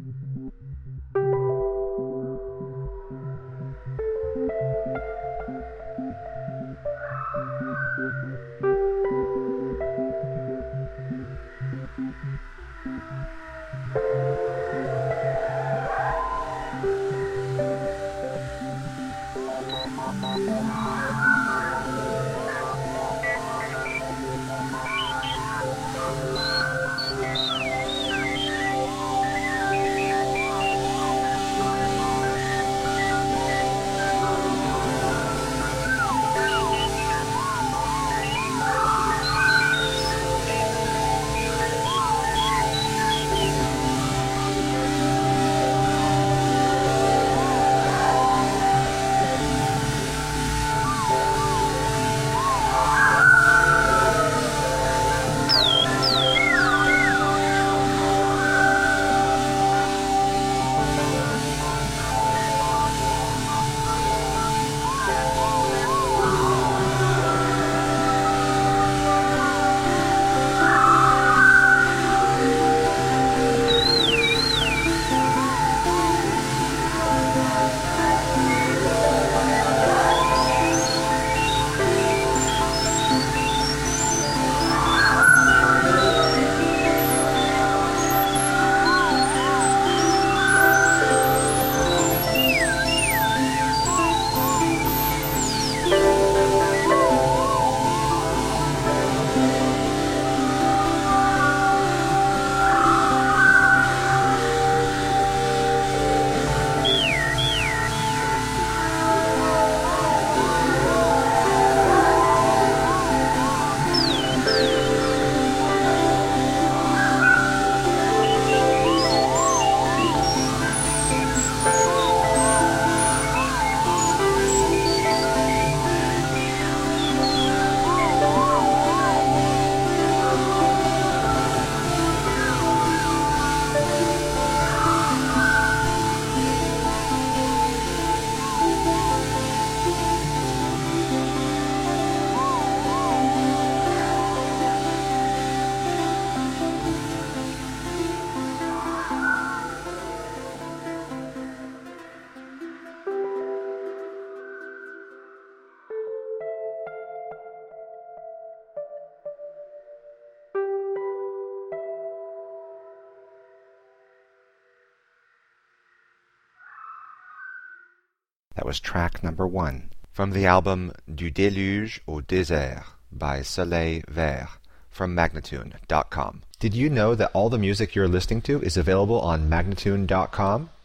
That was track number 1 from the album Du Déluge au Désert by Soleil Vert from Magnatune.com. Did you know that all the music you're listening to is available on Magnatune.com?